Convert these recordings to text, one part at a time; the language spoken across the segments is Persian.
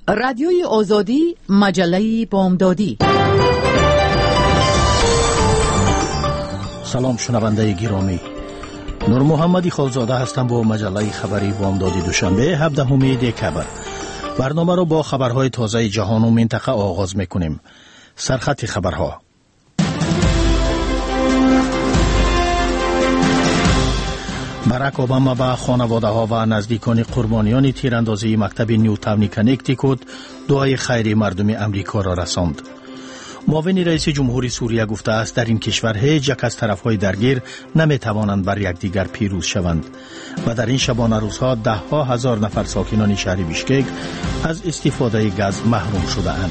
رادیوی آزادی، مجله بامدادی. سلام شنونده گرامی، نور محمدی خالزاده هستم با مجله خبری بامدادی دوشنبه 17 دکبر. برنامه را با خبرهای تازه جهان و منطقه آغاز میکنیم. سرخط خبرها: باراک اوباما به خانواده ها و نزدیکان قربانیان تیراندازی مکتب نیوتاون کنکتیکوت دعای خیر مردم امریکا را رساند. معاون رئیس جمهوری سوریه گفته است در این کشور هیچ یک از طرفهای درگیر نمیتوانند بر یکدیگر پیروز شوند و در این شبانه روزها ده ها هزار نفر ساکنان شهر بیشکک از استفاده گاز محروم شده اند.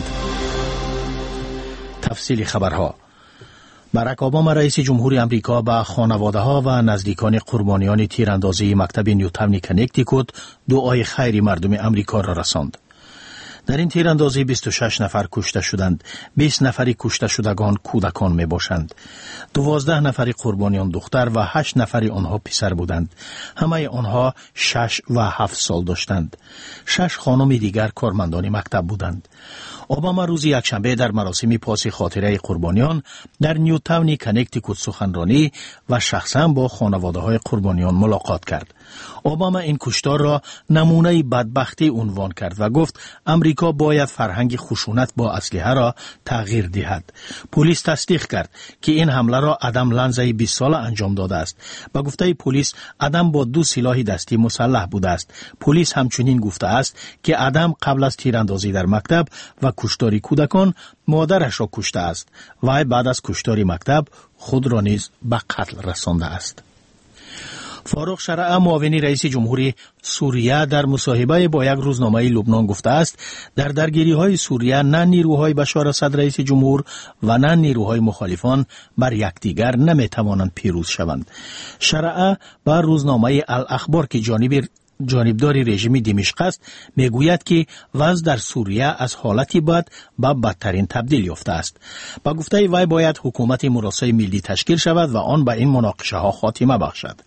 تفصیل خبرها: باراک اوباما رئیس جمهوری امریکا به خانواده ها و نزدیکان قربانیان تیراندازی مکتب نیوتاون کنکتیکوت دعای خیر مردم امریکا را رساند. در این تیراندازی 26 نفر کشته شدند. 20 نفری کشته شدگان کودکان می باشند. 12 نفری قربانیان دختر و 8 نفری آنها پسر بودند. همه آنها 6 و 7 سال داشتند. 6 خانم دیگر کارمندان مکتب بودند. اوباما روز یکشنبه در مراسم پاس خاطره قربانیان در نیوتاون کنکتیکوت سخنرانی و شخصا با خانواده های قربانیان ملاقات کرد. اوباما این کشتار را نمونه بدبختی عنوان کرد و گفت امریکا باید فرهنگ خشونت با اسلحه را تغییر دهد. پلیس تصدیق کرد که این حمله را ادم لنزای 20 ساله انجام داده است. به گفته پلیس ادم با 2 سلاح دستی مسلح بوده است. پلیس همچنین گفته است که ادم قبل از تیراندازی در مکتب و کشتاری کودکان مادرش را کشته است و بعد از کشتاری مکتب خود را نیز به قتل رسانده است. فاروق شرعه معاون رئیس جمهوری سوریه در مصاحبه با یک روزنامه لبنان گفته است در درگیری‌های سوریه نه نیروهای بشار اسد رئیس جمهور و نه نیروهای مخالفان بر یکدیگر نمی‌توانند پیروز شوند. شرعه با روزنامه الاخبار که جانبداری رژیم دمشق است میگوید که وضع در سوریه از حالتی بد به بدترین تبدیل یافته است. با گفته وی باید حکومت مراسای ملی تشکیل شود و آن به این مناقشه ها خاتمه بخشد.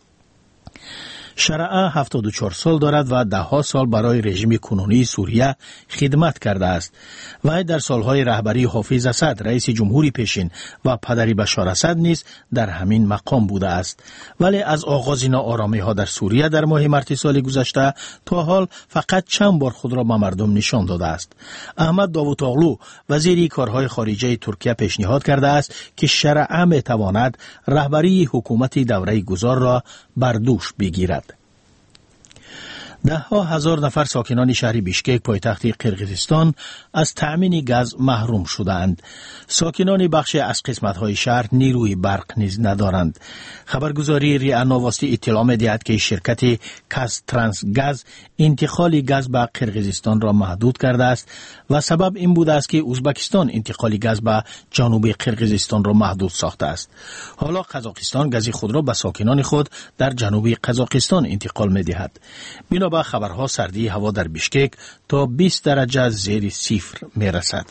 شرعه 74 سال دارد و 10 سال برای رژیم کنونی سوریه خدمت کرده است. وی در سالهای رهبری حافظ اسد رئیس جمهوری پیشین و پدری بشار اسد نیز در همین مقام بوده است. ولی از آغاز ناآرامی ها در سوریه در ماه مارس سال گذشته تا حال فقط چند بار خود را به مردم نشان داده است. احمد داوطاغلو وزیر کارهای خارجه ترکیه پیشنهاد کرده است که شرعه میتواند رهبری حکومت دوره گذار را بر دوش بگیرد. 10,000 نفر ساکنان شهر بیشکک پایتخت قرقیزستان از تأمین گاز محروم شدند. ساکنان بخش از قسمت‌های شهر نیروی برق نیز ندارند. خبرگزاری ریا نواستی اطلاع می‌دهد که شرکت کاز ترانس گاز انتقال گاز به قرقیزستان را محدود کرده است و سبب این بوده است که ازبکستان انتقال گاز به جنوب قرقیزستان را محدود ساخته است. حالا قزاقستان گاز خود را به ساکنان خود در جنوب قزاقستان انتقال می‌دهد. بنابر خبرها سردی هوا در بیشکک تا 20 درجه زیر صفر میرسد.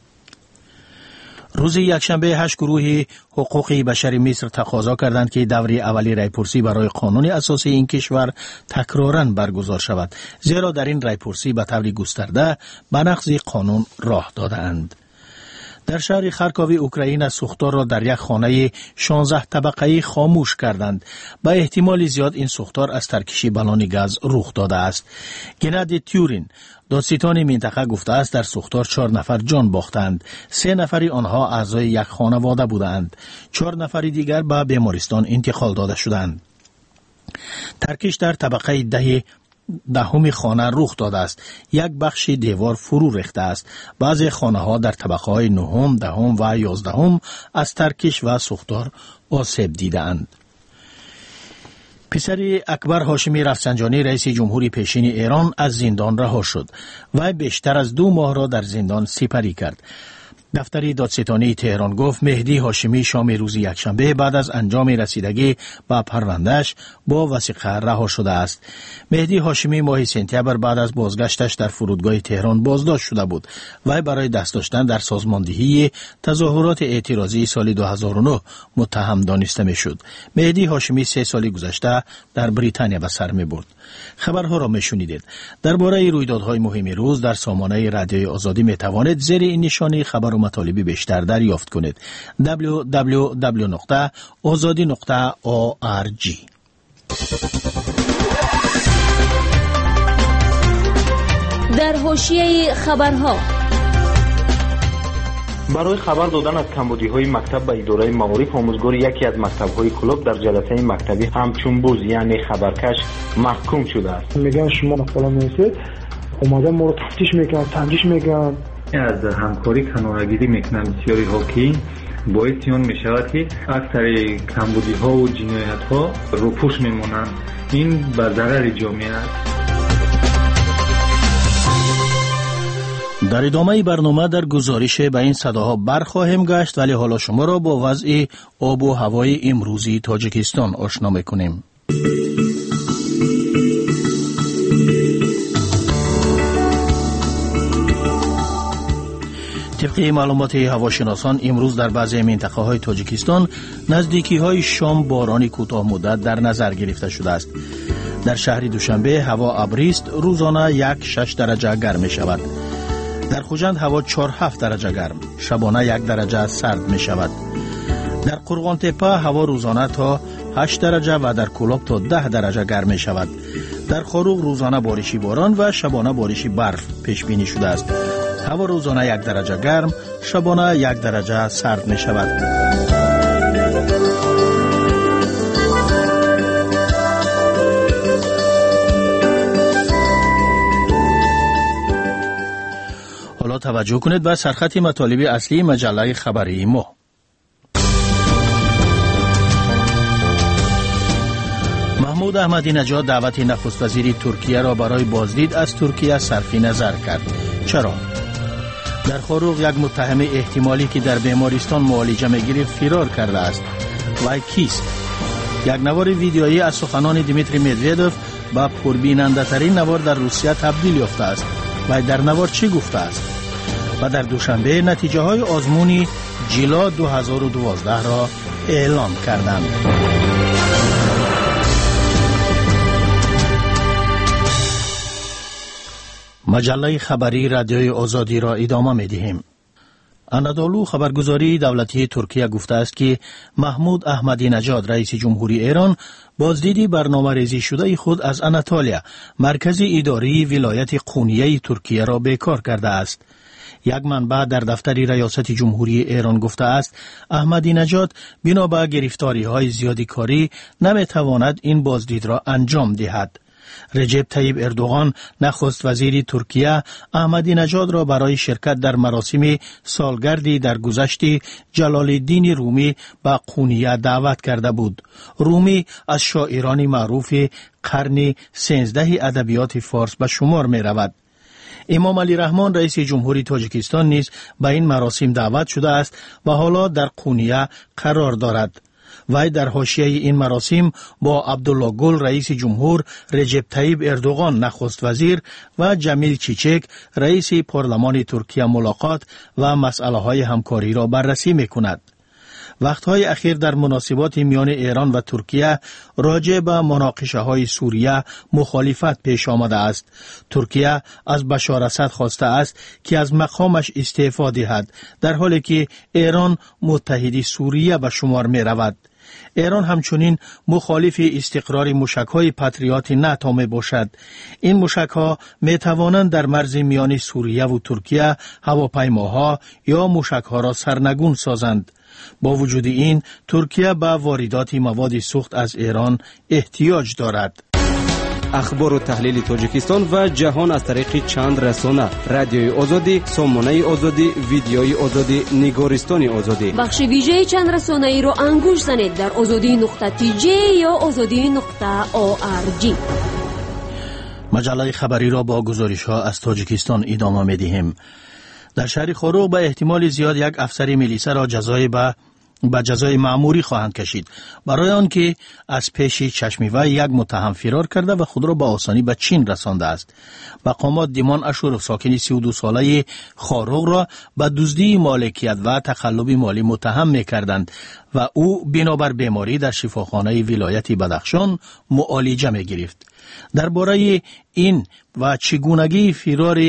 روز یکشنبه 8 گروه حقوق بشری مصر تقاضا کردند که دوره اولی رایپرسی برای قانون اساسی این کشور تکراراً برگزار شود، زیرا در این رایپرسی به طور گسترده به نقض قانون راه دادند. در شهر خارکوی اوکراین از سوختار را در یک خانه 16 طبقه‌ای خاموش کردند. با احتمال زیاد این سوختار از ترکشی بالون گاز رخ داده است. گنادی تیورین دادستان منطقه گفته است در سوختار 4 نفر جان باختند. 3 نفری آنها اعضای یک خانواده بودند. 4 نفری دیگر به بیمارستان انتقال داده شدند. ترکش در طبقه دهم خانه رخ داده است. یک بخش دیوار فرو ریخته است. بعضی خانه ها در طبقه های 9، 10 و 11 از ترکش و سوختار آسیب دیدند. پسر اکبر هاشمی رفسنجانی رئیس جمهوری پیشین ایران از زندان رها شد و بیشتر از 2 ماه را در زندان سپری کرد. دفتر دادستانی تهران گفت مهدی هاشمی شام روز یکشنبه بعد از انجام رسیدگی به پروندهش با وثیقه رها شده است. مهدی هاشمی ماه سپتامبر بعد از بازگشتش در فرودگاه تهران بازداشت شده بود و برای دست داشتن در سازماندهی تظاهرات اعتراضی سال 2009 متهم دانسته میشد. مهدی هاشمی 3 سال گذشته در بریتانیا به سر میبرد. خبرها را میشنیدید. درباره رویدادهای مهم روز در سامانه رادیوی آزادی میتوانید زیر این نشانی خبر و مطالب بیشتر دریافت کنید. www.azadi.org. در حاشیه خبرها برای خبر دادن از کمبودی‌های مکتب به اداره معارف آموزگار یکی از مکتب‌های کلوب در جلسه مکتبی همچون بوز یعنی خبرکش محکوم شده است. میگن شما نقل نیستید، اومدن ما رو تفتیش میکنن، تنجیش میکنن. از همکاری کنارگیری میکنن بسیاری ها که باعث آن میشود که اکثر کمبودی‌ها و جنایت‌ها روپوش میمونند. این به ضرر جامعه است. در ادامه برنامه در گزارش به این صداها برخواهیم گشت، ولی حالا شما را با وضع آب و هوای امروزی تاجیکستان آشنا میکنیم. طبق معلومات هواشناسان امروز در بعضی منطقه های تاجیکستان نزدیکی های شام بارانی کوتاه مدت در نظر گرفته شده است. در شهر دوشنبه هوا ابری است، روزانه 1-6 درجه گرم می شود. در خوجند هوا 4-7 درجه گرم، شبانه 1 درجه سرد می شود. در قرغان تپه هوا روزانه تا 8 درجه و در کولاب تا 10 درجه گرم می شود. در خاروق روزانه بارشی باران و شبانه بارشی برف پیش بینی شده است. هوا روزانه 1 درجه گرم، شبانه 1 درجه سرد می شود. حالا توجه کنید به سرخط مطالب اصلی مجله خبری ما. محمود احمدی نژاد دعوت نخست وزیر ترکیه را برای بازدید از ترکیه صرف نظر کرد. چرا؟ در خاروق یک متهم احتمالی که در بیمارستان معالجه می‌گرفت فرار کرده است. و کیست؟ یک نوار ویدیویی از سخنان دیمیتری مدودوف با پربیننده ترین نوار در روسیه تبدیل یافته است. و در نوار چی گفته است؟ و در دوشنبه نتیجه های آزمون جیلا 2012 را اعلام کردند. مجله خبری رادیوی آزادی را ادامه می دهیم. انادولو خبرگزاری دولتی ترکیه گفته است که محمود احمدی نژاد رئیس جمهوری ایران بازدیدی برنامه ریزی شده خود از اناتولیا مرکز اداری ولایت قونیه ترکیه را بیکار کرده است. یک منبع در دفتر ریاست جمهوری ایران گفته است احمدی نژاد بنا به گرفتاری‌های زیادی کاری نمی‌تواند این بازدید را انجام دهد. رجب طیب اردوغان نخست وزیر ترکیه احمدی نژاد را برای شرکت در مراسم سالگردی در گذشت جلال الدین رومی به قونیه دعوت کرده بود. رومی از شاعران معروف قرن 13 ادبیات فارس به شمار می رود. امام علی رحمان رئیس جمهوری تاجیکستان نیز به این مراسم دعوت شده است و حالا در قونیه قرار دارد. وی در حاشیه این مراسم با عبدالله گل رئیس جمهور، رجب طیب اردوغان نخست وزیر و جمیل چیچک رئیس پارلمان ترکیه ملاقات و مسئله های همکاری را بررسی می کند. وقتهای اخیر در مناسبات میان ایران و ترکیه راجع به مناقشه های سوریه مخالفت پیش آمده است. ترکیه از بشار اسد خواسته است که از مقامش استعفا دهد، در حالی که ایران متحد سوریه به شمار می رود. ایران همچنین مخالف استقرار موشک‌های پاتریوت ناتو می باشد. این موشک‌ها می توانند در مرز میان سوریه و ترکیه هواپیماها یا موشک‌ها را سرنگون سازند. با وجود این ترکیه به واردات مواد سوخت از ایران احتیاج دارد. اخبار و تحلیل تاجیکستان و جهان از طریق چند رسانه: رادیوی آزادی، سامانه آزادی، ویدیوی آزادی، نگارستان آزادی. بخش ویژه چند رسانه ای رو انگوش زنید در azadi.tj یا azadi.org. مجله خبری را با گزارش ها از تاجیکستان ادامه می دهیم. در شهر خروق به احتمال زیاد یک افسر میلیسا را به جزای مأموری خواهند کشید برای آنکه از پیش چشم وی یک متهم فرار کرده و خود را به آسانی به چین رسانده است. مقامات دیمان اشورف ساکن 32 ساله خروق را به دزدی مالکیت و تخلف مالی متهم می‌کردند و او بنابر بیماری در شفاخانه ولایت بدخشان معالجه می‌گرفت. درباره این و چگونگی فرار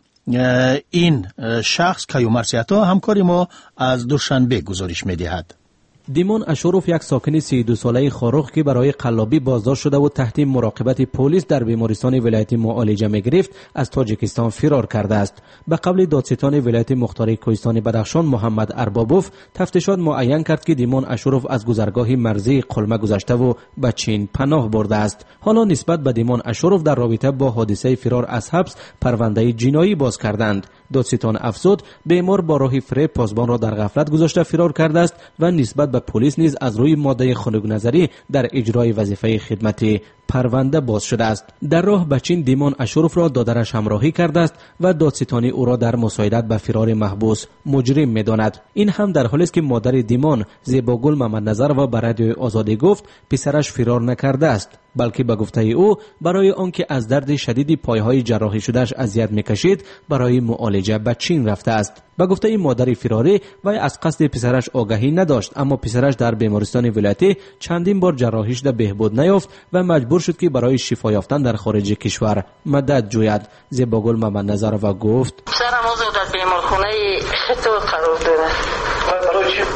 این شخص کیومرث عطا همکار ما از دوشنبه گزارش می‌دهد. دیمون اشورف یک ساکن 32 ساله خروق که برای قلابی بازداشت شده و تحت مراقبت پلیس در بیمارستان ولایت معالجه می‌گرفت از تاجیکستان فرار کرده است. به قبل دادستان ولایت مختار کوهستان بدخشان محمد اربابوف تفتیشات معین کرد که دیمون اشورف از گذرگاه مرزی قلمه گذشته و به چین پناه برده است. حالا نسبت به دیمون اشورف در رابطه با حادثه فرار از حبس پرونده جنایی باز کردند. دادستان افزود بیمار با راه فریب پاسبان را در غفلت گذاشته فرار کرده است و نسبت به پلیس نیز از روی ماده خنک نظری در اجرای وظیفه خدمت پرونده باز شده است. در راه به چین دیمون اشورف را دادرش همراهی کرده است و دادستانی او را در مساعدت به فرار محبوس مجرم می‌داند. این هم در حالی است که مادر دیمون زیباگل محمد نظر و به رادیوی آزادی گفت پسرش فرار نکرده است، بلکه به گفته او برای آنکه از درد شدید پایهای جراحی شدهش اذیت می‌کشید برای معالجه به چین رفته است. به گفته مادر فراری وی از قصد پسرش آگاهی نداشت، اما پسرش در بیمارستان ولایتی چندین بار جراحی شده بهبود نیافت و مجبور شد که برای شفا یافتن در خارج کشور مدد جوید. زیباگل محمد نظر و گفت پسرم از در بیمارخانه خطور قرار داره. برای چی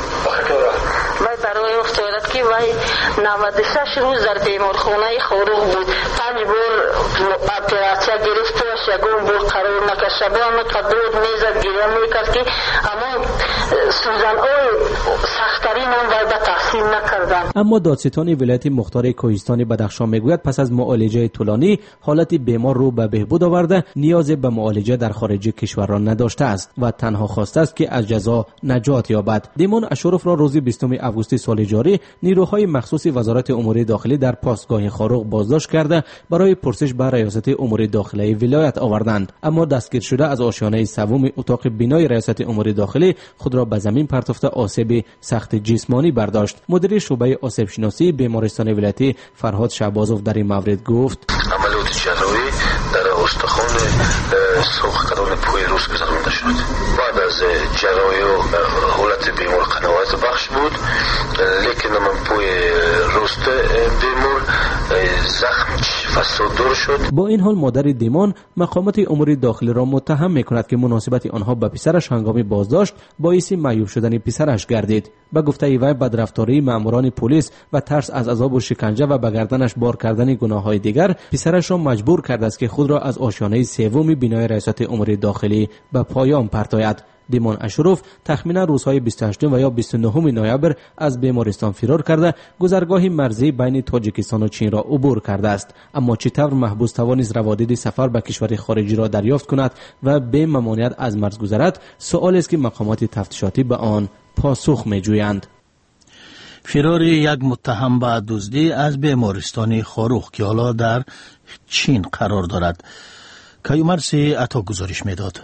برای افتادت که وی 96 روز در بیمارخانه خروق بود. 5 بار اپراسیا گرفت و شگون بار قرار نکرد. شبان قدرود میزد گریه میکرد که اما سوزن های سخترین هم وی به تحصیل نکردن. اما دادستان ولایت مختار کوهستان بدخشان میگوید پس از معالجه طولانی حالت بیمار رو به بهبود آورده، نیاز به معالجه در خارج کشور را نداشته است و تنها خواسته است که از جزا نجات یابد. دیمون اشورف را روز 20 آگوست سال جاری نیروهای مخصوص وزارت امور داخلی در پاسگاه خروق بازداشت کرده برای پرسش به ریاست امور داخلی ولایت آوردند، اما دستگیر شده از آشیانه سوم اتاق بینای ریاست امور داخلی خود را به زمین پرتافته آسیب سخت جسمانی برداشت. مدیر شعبه آسیب شناسی بیمارستان ولایتی فرهاد شعبازوف در این مورد گفت عملیات جراحی در استخوان سرخ کدان پای روز گذرانده شد. بعد از جراحی و حالت بیمار قناعت بخش بود، لیکن من پای راست بیمار زخم فسادور شد. با این حال مادر دیمان مقامات امور داخلی را متهم میکند که مناسبت آنها به پسرش هنگام بازداشت باعث معیوب شدن پسرش گردید. به گفته وی بدرفتاری ماموران پلیس و ترس از عذاب و شکنجه و به گردنش بار کردن گناه‌های دیگر پسرش را مجبور کرده است که خود را از آشیانه سوم بینای ریاست امور داخلی به پایان پرتاید. دیمون اشورف تخمینا روزهای 28 و یا 29 نوامبر از بیمارستان فرار کرده گذرگاه مرزی بین تاجیکستان و چین را عبور کرده است. اما چطور محبوس توانست روادید سفر به کشور خارجی را دریافت کند و به ممانعت از مرز گذرد؟ سؤالی است که مقامات تفتیشاتی به آن پاسخ می‌جویند. فرار یک متهم به دزدی از بیمارستان خروق که حالا در چین قرار دارد. کیومرث عطا گزارش میداد.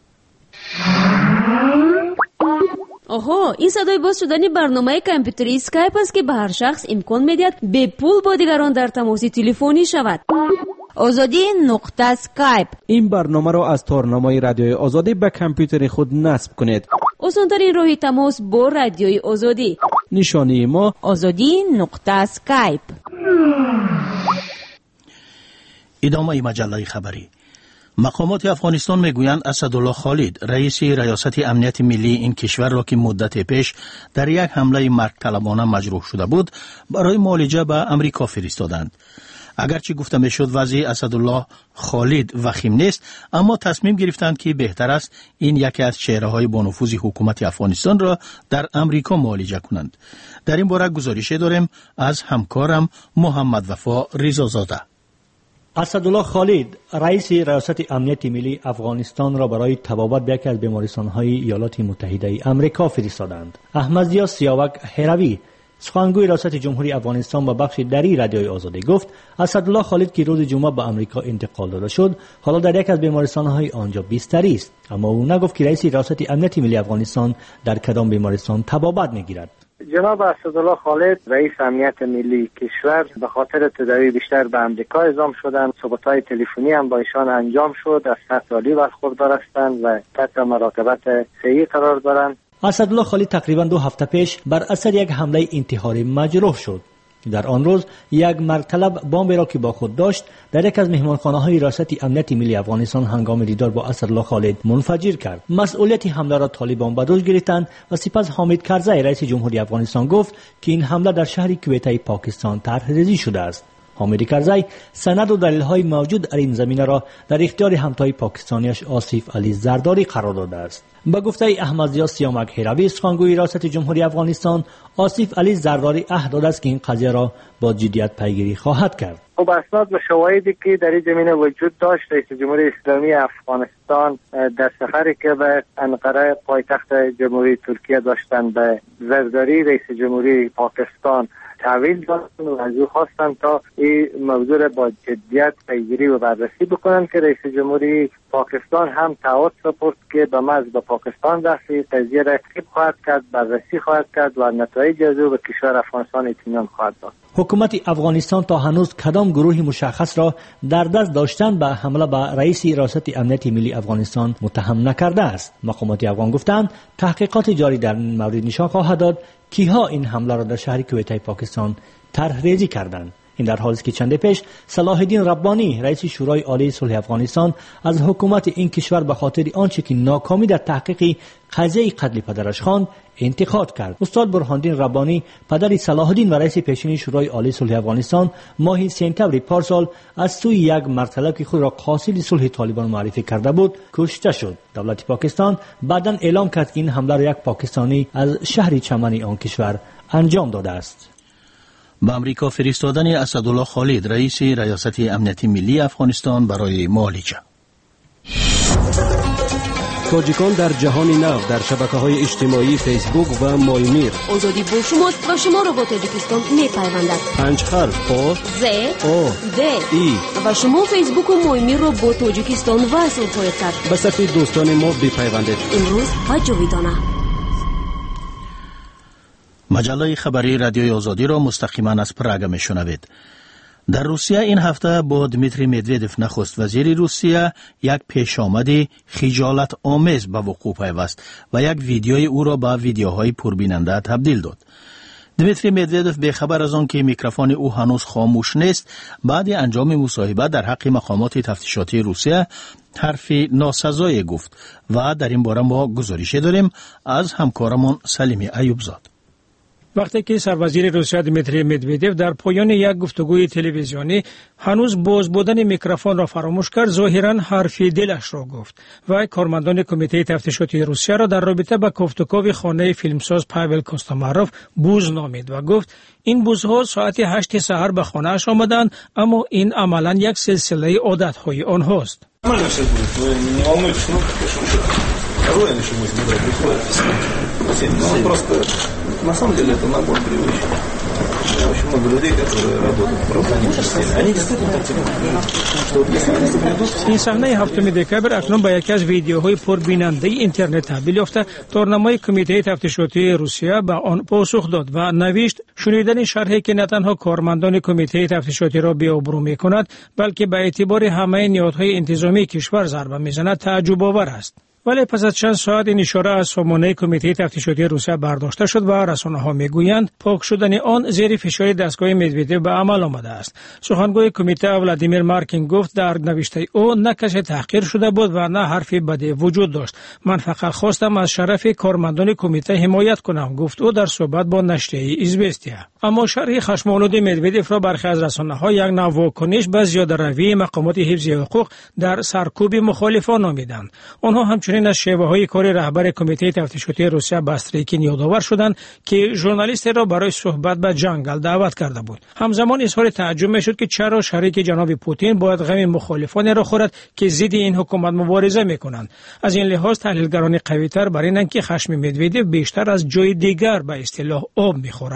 آها، این صدای باز شدن برنامه کامپیوتری اسکایپ است که به هر شخص امکان میدهد به پول با دیگران در تماس تلفنی شود. آزادی نقطه اسکایپ. این برنامه را از تارنمای رادیوی آزادی به کامپیوتر خود نصب کنید. آسان‌ترین راه تماس با رادیوی آزادی. نشانی ما آزادی نقطه اسکایپ. ادامه مجله خبری. مقامات افغانستان میگویند اسدالله خالد رئیس ریاست امنیت ملی این کشور را که مدت پیش در یک حمله مرگ طلبانه مجروح شده بود برای معالجه به امریکا فرستادند. اگرچه گفته میشد وضع اسدالله خالد وخیم نیست، اما تصمیم گرفتند که بهتر است این یکی از چهره‌های با نفوذ حکومت افغانستان را در امریکا معالجه کنند. در این باره گزارشی داریم از همکارم محمد وفا رضازاده. اسدالله خالد رئیس ریاست امنیت ملی افغانستان را برای طبابت به یکی از بیمارستان‌های ایالات متحده آمریکا فرستادند. احمدضیا سیاوک هروی سخنگوی ریاست جمهوری افغانستان با بخش دری رادیوی آزادی گفت اسدالله خالد که روز جمعه به آمریکا انتقال داده شد حالا در یک از بیمارستان‌های آنجا بستری است، اما او نگفت که رئیس ریاست امنیت ملی افغانستان در کدام بیمارستان طبابت می‌گیرد. جناب اسدالله خالد رئیس امنیت ملی کشور به خاطر تداوی بیشتر به امریکا اعزام شدند. صحبت‌های تلفنی هم با ایشان انجام شد. از سطح عالی برخوردار هستند و تحت مراقبت صحی قرار دارند. اسدالله خالد تقریبا 2 هفته پیش بر اثر یک حمله انتحاری مجروح شد. در آن روز یک مرد بمبی را که با خود داشت در یک از مهمانخانه‌های ریاست امنیت ملی افغانستان هنگام دیدار با اسدالله خالد منفجر کرد. مسئولیت حمله را طالبان به دوش گرفتند و سپس حامد کرزی رئیس جمهوری افغانستان گفت که این حمله در شهر کویته پاکستان طرح‌ریزی شده است. حامد کرزی سند و دلیل‌های موجود در این زمینه را در اختیار همتای پاکستانیش آصف علی زرداری قرار داده است. با گفته احمدضیا سیامک هروی سخنگوی ریاست جمهوری افغانستان، آصف علی زرداری عهد داده است که این قضیه را با جدیت پیگیری خواهد کرد. خب اسناد و شواهدی که در این زمینه وجود داشت، رئیس جمهوری اسلامی افغانستان در سفری که به انقره پایتخت جمهوری ترکیه داشتند به زرداری رئیس جمهوری پاکستان تحویل دادن و از او خواستن تا این موضوع را با جدیت پیگیری و بررسی بکنن که رئیس جمهوری پاکستان هم تعهد سپرد که به محض به پاکستان رفتی قضیه را تحقیق خواهد کرد، بررسی خواهد کرد و نتایج از او به کشور افغانستان اطمینان خواهد داد. حکومت افغانستان تا هنوز کدام گروه مشخص را در دست داشتن به حمله به رئیس ریاست امنیت ملی افغانستان متهم نکرده است. مقامات افغان گفتند تحقیقات جاری در این مورد نشان خواهد داد کیها این حمله را در شهر کویته پاکستان طرح‌ریزی کردند. این در حالی است که چند پیش صلاح الدین ربانی رئیس شورای عالی صلح افغانستان از حکومت این کشور به خاطر آنچه که ناکامی در تحقیق قضیه قتل پدرش خواند انتقاد کرد. استاد برهانالدین ربانی پدر صلاح الدین و رئیس پیشین شورای عالی صلح افغانستان ماه سپتامبر پارسال از سوی یک مرد که خود را قاصد صلح طالبان معرفی کرده بود کشته شد. دولت پاکستان بعداً اعلام کرد که این حمله را یک پاکستانی از شهر چمن آن کشور انجام داده است. به امریکا فرستادن اسدالله خالد رئیس ریاست امنیت ملی افغانستان برای معالجه. تاجیکان در جهان نو در شبکه‌های اجتماعی فیسبوک و مایمیر آزادی با شماست و شما را با تاجیکستان می‌پیوندد. 5 حرف او ز او د ای و شما فیسبوک و مایمیر را با تاجیکستان وصل خواهید کرد. به صفحه دوستان ما بپیوندید. امروز و جاویدانه. مجله خبری رادیوی آزادی را مستقیما از پراگ میشنوید. در روسیه این هفته با دمیتری مدودوف نخست وزیر روسیه یک پیشامد خجالت آمیز به وقوع پیوست و یک ویدیوی او را به ویدیوهای پربیننده تبدیل داد. دمیتری مدودوف به خبر از آن که میکروفون او هنوز خاموش نیست بعد انجام مصاحبه در حق مقامات تفتیشاتی روسیه حرفی ناسزایی گفت و در این باره ما گزارش داریم از همکارمان سلیم ایوبزاد. وقتی که سروزیر روسیه دمیتری مدودوف در پایان یک گفتگوی تلویزیونی هنوز باز بودن میکروفون را فراموش کرد، ظاهراً حرف دلش را گفت و کارمندان کمیته تفتیشاتی روسیه را در رابطه با کوفتکوف خانه فیلمساز پاول کوستاماروف بوز نامید و گفت این بوزها ساعت 8 سحر به خانه‌اش آمدند، اما این عملاً یک سلسله عادت‌های آنهاست. На самом деле это набор привычек. Очень много людей, которые работают в правоохранительной, они действительно так себя что если они соблюдут... این صحنه 7 دکبر اکنون با یکی از ویدیوهای پربیننده اینترنت تبدیل یافته. تورنمای کمیته تفتیشاتی روسیه به آن پاسخ داد و نوشت شنیدن شرحی که نه تنها کارمندان کمیته تفتیشاتی را بی‌آبرو می‌کند بلکه به اعتبار همه نهادهای انتظامی کشور ضربه می‌زند تعجب آور است. ولی پس از چند ساعت این اشاره از سامانه کمیته تفتیشاتی روسیه برداشته شد و رسانه‌ها میگویند پاک شدن آن زیر فشار دستگاه مدودوف به عمل آمده است. سخنگوی کمیته ولادیمیر مارکین گفت در نوشته او نه کسی تحقیر شده بود و نه حرفی بدی وجود داشت. من فقط خواستم از شرف کارمندان کمیته حمایت کنم، گفت او در صحبت با نشریه ایزوستیا. اما شرح خشم‌آلود مدودوف را برخی از رسانه‌ها یک نوع واکنش به زیاده‌روی مقامات حفظی حقوق در سرکوب مخالفان نامیدند. آنها همچنین از شیوه‌های کار رهبر کمیته تفتیشاتی روسیه باستریکین یادآور شدند که ژورنالیست را برای صحبت به جنگل دعوت کرده بود. همزمان اظهار تعجب می‌شد که چرا شریک جناب پوتین باید غم مخالفان را خورد که ضد این حکومت مبارزه می‌کنند. از این لحاظ تحلیلگران قوی‌تر بر اینند که خشم مدودوف بیشتر از جای دیگر به اصطلاح آب می‌خورد.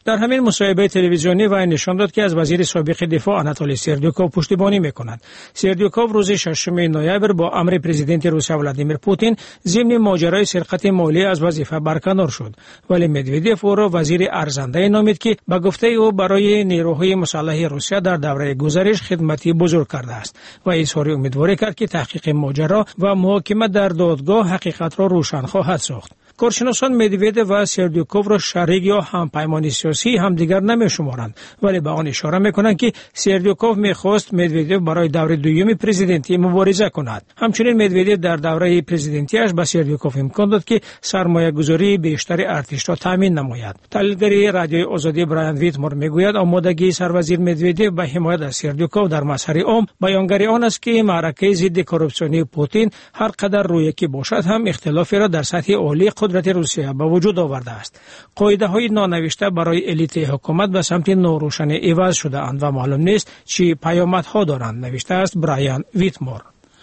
در همین مصاحبه تلویزیونی وی نشان داد که از وزیر سابق دفاع آناتولی سردیوکوف پشتیبانی می‌کند. سردیوکوف روز 6 نوامبر با امر پرزیدنت روسیه ولادیمیر پوتین ضمن ماجرای سرقت مالی از وظیفه برکنار شد، ولی مدودیف او را وزیر ارزنده نامید که به گفته او برای نیروهای مسلح روسیه در دوره گذشته خدمتی بزرگ کرده است و اظهار امیدواری کرد که تحقیق ماجرا و محاکمه در دادگاه حقیقت را روشن خواهد ساخت. کارشناسان مدودیف و سردیوکوف را شریک یا همپیمان سیاسی همدیگر نمی‌شمارند، ولی به آن اشاره می‌کنند که سردیوکوف می‌خواست مدودیف برای دوره دوم پرزیدنتی مبارزه کند. همچنین مدودیف در دوره پرزیدنتیش به سردیوکوف امکان داد که سرمایه‌گذاری بیشتر ارتش را تامین نماید. تحلیلگر رادیوی آزادی برایان ویتمور می‌گوید آمادگی سروزیر مدودیف به حمایت از سردیوکوف در مسیر عام بیانگر آن است که معرکه ضد کورپسیونی پوتین هر قدر رویکی باشد هم اختلافی را در سطح عالی قدرت روسیه به وجود آورده است. قاعده‌های نانوشته برای الیت حکومت به سمت ناروشن عوض شده اند و معلوم نیست چه پیامدها دارند، نوشته است برایان ویتمور.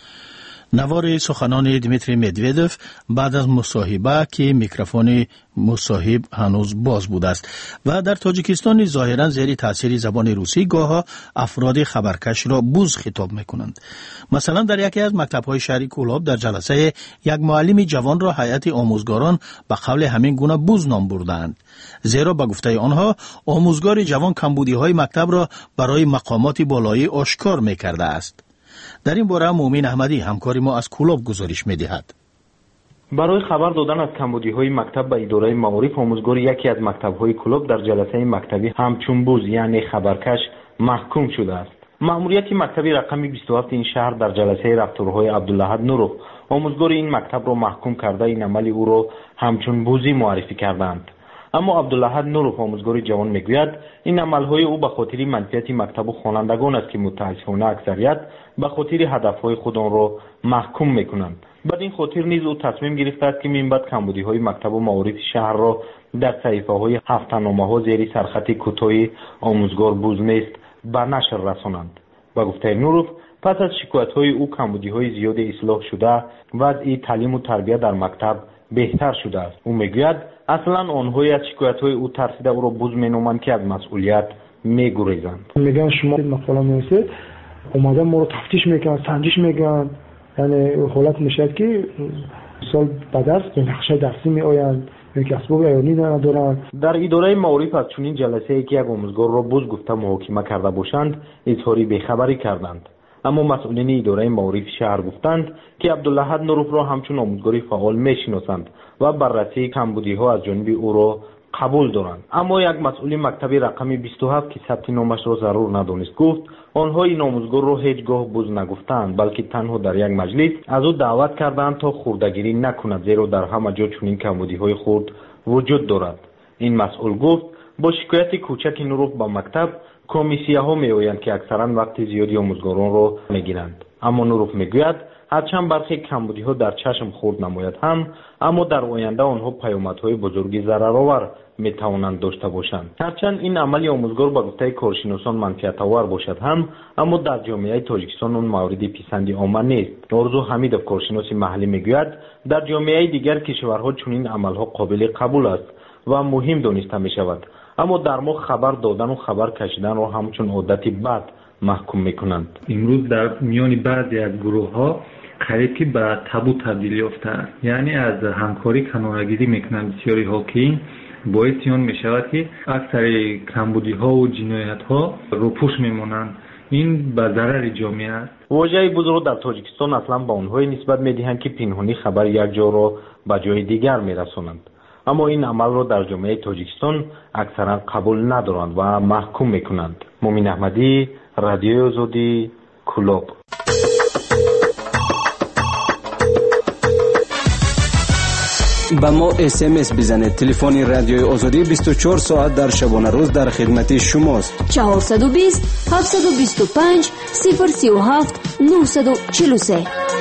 نوار سخنان دمیتری مدودیف بعد از مصاحبه که میکروفون مصاحب هنوز باز بوده است و در تاجیکستان ظاهرا زیر تاثیر زبان روسی گاها افراد خبرکش را بوز خطاب میکنند. مثلا در یکی از مکتب‌های شهر کولاب در جلسه یک معلم جوان را هیئت آموزگاران به قول همین گونه بوز نام بردند، زیرا به گفته آنها آموزگار جوان کمبودی‌های مکتب را برای مقامات بالایی آشکار میکرده است. در این باره مومین احمدی همکار ما از کولاب گزارش می‌دهد. برای خبر دادن از کمبودی‌های مکتب به اداره معارف آموزگار یکی از مکتب‌های کولاب در جلسه مکتبی همچون بوز یعنی خبرکش محکوم شده است. مأموریت مکتب رقم 27 این شهر در جلسه رفتارهای عبدالله نوروف آموزگار این مکتب را محکوم کرده این عمل او را همچون بوزی معرفی کردند. اما عبدالله نوروف آموزگار جوان میگوید این عملهای او به خاطر منفیت مکتب و خوانندگان است که متاسفانه اکثریت به خاطر هدفهای خود آن را محکوم میکنند. بعد این خاطر نیز او تصمیم گرفته است که من بعد کمبودی‌های مکتب و معارف شهر را در صحیفه‌های هفته‌نامه‌ها زیر سرخط کوتاه آموزگار بوز نیست به نشر رسانند. با گفته نوروف پس از شکایت‌های او کمبودی‌های زیاد اصلاح شده وضع تعلیم و تربیت در مکتب بهتر شده است. او میگوید اصلا آنهایی از شکایت‌های او ترسیده او را بوز مینامند که از مسئولیت میگریزند. میگن شما مقاله می‌نویسید اومدن ما رو تفتیش میکنن، سنجش میکنن، یعنی حالت میشه که سال بعد از به نقشه درسی میآیند یک اسباب عیانی ندارند. در اداره معارف از چنین جلسه‌ای که یک آموزگار را بوز گفته محاکمه کرده باشند اظهار بیخبری کردند. اما مسئولین اداره معارف شهر گفتند که عبدالله نوروف را همچون آموزگاری فعال میشناسند و بررسی کمبودی‌ها از جانب او را قبول دارند. اما یک مسئول مکتب رقم 27 که ثبت نامش را ضرور ندانست گفت آنها این آموزگار را هیچگاه بوز نگفتند، بلکه تنها در یک مجلس از او دعوت کردند تا خردگیری نکند، زیرا در همه جا چنین کمبودی‌های خرد وجود دارد. این مسئول گفت با شکایت کوچک نوروف به مکتب کمیسیه‌ها میآیند که اکثرا وقت زیادی آموزگاران را میگیرند. اما نوروف میگوید هرچند برخی کمبودی‌ها در چشم خورد نماید هم، اما در آینده آنها پیامدهای بزرگی ضررآور میتوانند داشته باشند. هرچند این عمل آموزگار با گفته کارشناسان منفعت‌آور باشد هم، اما در جامعه تاجیکستان اون مورد پسندی عامه نیست. آرزو حمیدوف کارشناس محلی میگوید در جامعه دیگر کشورها چنین عملها قابل قبول است و مهم دانسته میشود، اما در ما خبر دادن و خبر کشیدن را همچون عادت بد محکوم میکنند. امروز در میان بعضی از گروه‌ها قریب که به تابو تبدیل یافته است، یعنی از همکاری کنارگیری میکنند بسیاری ها که باعث آن میشود که اکثر کمبودی‌ها و جنایت‌ها روپوش میمانند. این به ضرر جامعه است. واژه بزرگ در تاجیکستان اصلا به آنهایی نسبت میدهند که پنهانی خبر یک جا را به جای دیگر میرسانند، اما این عمل را در جامعه تاجیکستان اکثرا قبول ندارند و محکوم میکنند. مومین احمدی، رادیوی آزادی، کولاب. با ما SMS بزنید. تلفن رادیوی آزادی 24 ساعت در شبانه روز در خدمت شماست. 420 725 037 943.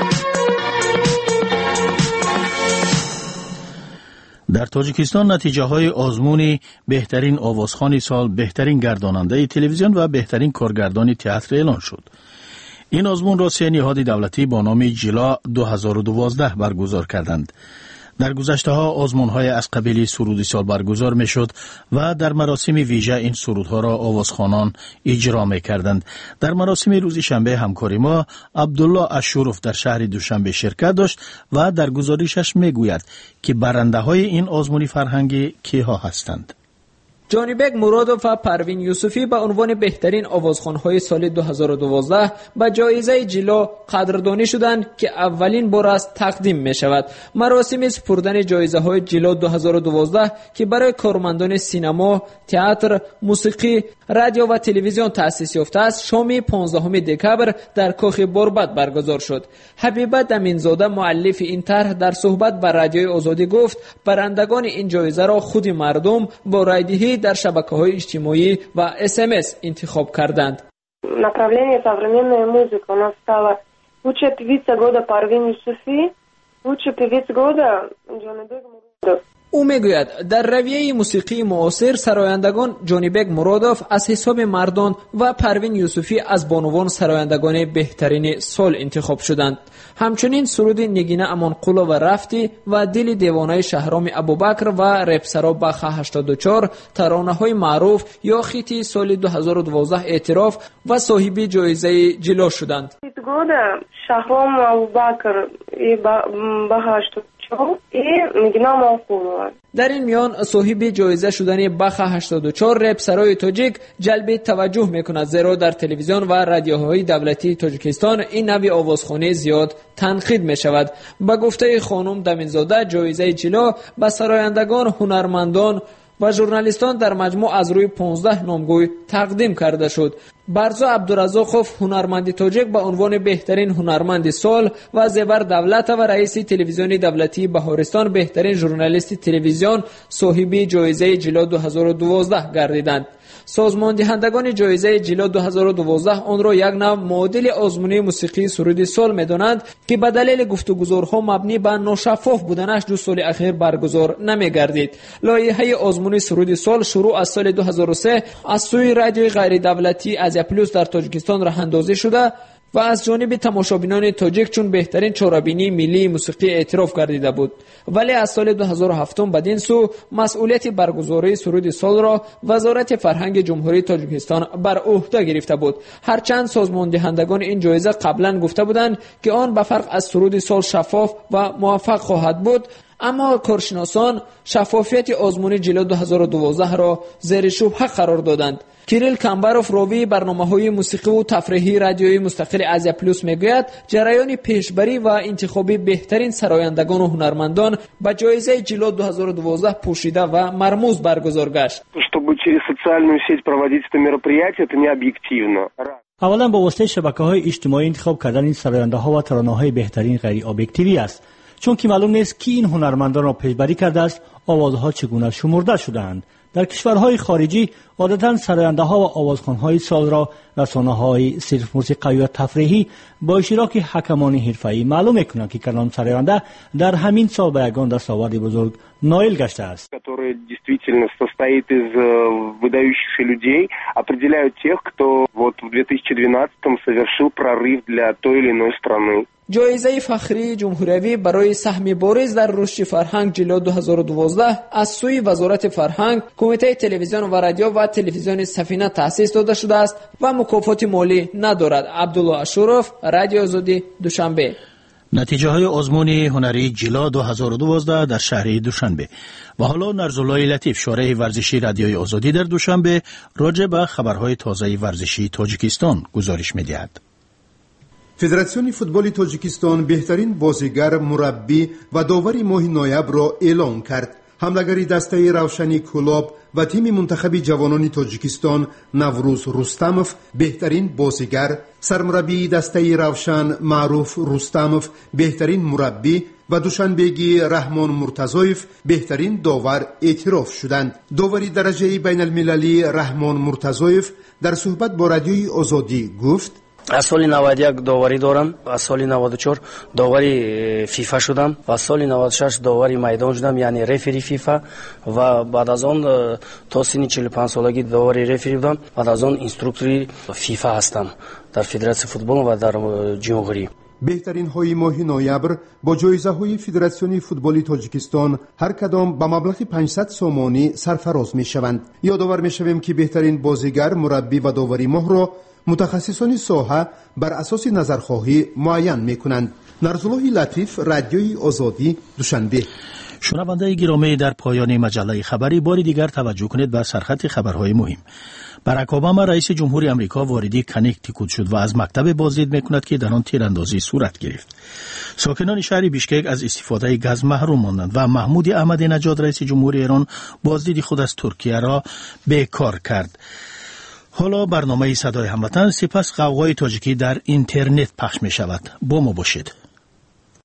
در تاجیکستان نتیجه های آزمون بهترین آوازخوان سال، بهترین گرداننده تلویزیون و بهترین کارگردان تئاتر اعلان شد. این آزمون را 3 نهاد دولتی با نام جلا 2012 برگزار کردند. در گذشته‌ها آزمون‌های از قبیل سرود سال برگزار می‌شد و در مراسم ویژه این سرودها را آوازخوانان اجرا می‌کردند. در مراسم روز شنبه همکاری ما عبدالله اشوروف در شهر دوشنبه شرکت داشت و در گزارشش می‌گوید که برنده‌های این آزمون فرهنگی کیها هستند. جانی بگ مرادوف و پروین یوسفی به عنوان بهترین آوازخوان‌های سال 2012 با جایزه جیلو قدردانی شدند که اولین بار است تقدیم می‌شود. مراسم سپردن جایزه‌های جیلو 2012 که برای کارمندان سینما، تئاتر، موسیقی، رادیو و تلویزیون تأسیس یافته است، شام 15 دکبر در کاخ باربد برگزار شد. حبیبه دمینزاده مؤلف این طرح در صحبت با رادیوی آزادی گفت برندگان این جایزه را خود مردم با رایدهی در шабакаҳои иҷтимоӣ ва SMS интихоб карданд. Направление современная музыка у нас стало лучшая певица года Парвин Юсуфи, лучший певец года Джони Бег Муродов. او میگوید در رویه موسیقی معاصر سرایندگان جانی بگ مرادوف از حساب مردان و پروین یوسفی از بانوان سرایندگان بهترین سال انتخاب شدند. همچنین سرود نگینه امان قولا و رفتی و دل دیوانه شهرام ابوبکر و رپسرا بخ 84 ترانه های معروف یا خیتی سال 2012 اعتراف و صاحب جایزه جیلو شدند. شهرام ابوبکر بخ 84 در این میان صاحب جایزه شدن بخ 84 رپسرای تاجیک جلب توجه میکند، زیرا در تلویزیون و رادیوهای دولتی تاجیکستان این نوع آوازخوانی زیاد تنقید می شود. با گفته خانم دمینزاده جایزه جیلو به سرایندگان، هنرمندان و ژورنالیستان در مجموع از روی 15 نامگوی تقدیم کرده شد. برزا عبدالرزاقوف هنرمند تاجیک به عنوان بهترین هنرمند سال و زیور دولت و رئیس تلویزیون دولتی بهارستان بهترین ژورنالیست تلویزیون صاحب جایزه جیلو 2012 گردیدند. سازمان دهندگان جایزه جیلو 2012 آن را یک نوع معادل آزمون موسیقی سرود سال می‌دانند که به دلیل گفتگوزارها مبنی بر ناشفاف بودنش دو سال اخیر برگزار نمی‌گردید. لایحه آزمون سرود سال شروع از سال 2003 از سوی رادیوی غیر دولتی آزیا پلوس در تاجیکستان راه اندازی شده و از جانب تماشابینان تاجیک چون بهترین چهاربینی ملی موسیقی اعتراف گردیده بود. ولی از سال 2007 بدین سو مسئولیت برگزاری سرود سال را وزارت فرهنگ جمهوری تاجیکستان بر عهده گرفته بود. هرچند سازمان دهندگان این جایزه قبلا گفته بودند که آن به فرق از سرود سال شفاف و موفق خواهد بود، اما کارشناسان شفافیت آزمون جیلو 2012 را زیر شبهه قرار دادند. کیریل کامباروف راوی برنامه‌های موسیقی و تفریحی رادیویی مستقل آزیا پلوس میگوید جریان پیشبری و انتخاب بهترین سرایندگان و هنرمندان با جایزه جیلو 2012 پوشیده و مرموز برگزار گشت. Чтобы через социальную сеть проводить это мероприятие, это не объективно. اولا با واسطه شبکه‌های اجتماعی انتخاب کردن این سراینده‌ها و ترانه‌های بهترین غیر ابجکتیوی است، چون که معلوم نیست کی این هنرمندان را پیشبری کرده است، آوازها چگونه شمرده شده‌اند. در کشورهای خارجی عادتاً سراینده‌ها و آوازخوان‌های سال را رسانه‌های صرف موسیقی و تفریحی با اشتراک حکمان حرفه‌ای معلوم می‌کنند که کلام سراینده در همین سال به یگان دستاورد بزرگ نائل گشته است. Который действительно состоит из выдающихся людей, определяют тех, кто вот в 2012 совершил прорыв для той или иной страны. جایزه فخری جمهوری برای سهم بارز در رشد فرهنگ جیلو 2012 از سوی وزارت فرهنگ، کمیته تلویزیون و رادیو و تلویزیون سفینه تأسیس داده شده است و مکافات مالی ندارد. عبدالله اشوروف، رادیو آزادی، دوشنبه. نتیجه های آزمون هنری جیلا 2012 در شهر دوشنبه. و حالا نرزالله لطیف، شارح ورزشی رادیوی آزادی در دوشنبه، راجع به خبرهای تازه ورزشی تاجیکستان گزارش می‌دهد. فدراسیون فوتبال تاجیکستان بهترین بازیگر، مربی و داور ماه نوامبر را اعلام کرد. حملگری دسته روشنی کلاب و تیم منتخب جوانان تاجیکستان نوروز رستموف بهترین بازیگر، سرمربی دسته روشن معروف رستموف بهترین مربی و دوشنبهگی رحمان مرتضایف بهترین داور اعتراف شدند. داوری درجه بین المللی رحمان مرتضایف در صحبت با رادیوی آزادی گفت: از سال 91 داوری دارم، از سال 94 داوری فیفا شدم و از سال 96 داوری میدان شدم، یعنی رفری فیفا، و بعد از آن تا سن 45 سالگی داوری رفری بودم. بعد از آن اینستروکتوری فیفا هستم در فدراسیون فوتبال و در جمهوری. بهترین های ماه نوامبر با جایزه های فدراسیون فوتبال تاجیکستان هر کدام با مبلغ 500 سومانی سرفراز می شوند. یادآور می شویم که بهترین بازیگر، مربی و داوری ماه را متخصصان ساحه بر اساس نظرخواهی معین می کنند. نرزالله لطیف، رادیوی آزادی، دوشنبه. شنونده گرامی، در پایان مجله خبری باری دیگر توجه کنید به سرخط خبرهای مهم. باراک اوباما رئیس جمهوری آمریکا واردی کنکتیکوت شد و از مکتب بازدید میکند که در آن تیراندازی صورت گرفت. ساکنان شهر بیشکک از استفاده گاز محروم ماندند و محمود احمدی نژاد رئیس جمهوری ایران بازدید خود از ترکیه را بیکار کرد. حالا برنامه صدای هموطن، سپس قوقای تاجیکی در اینترنت پخش می شود. با ما باشید.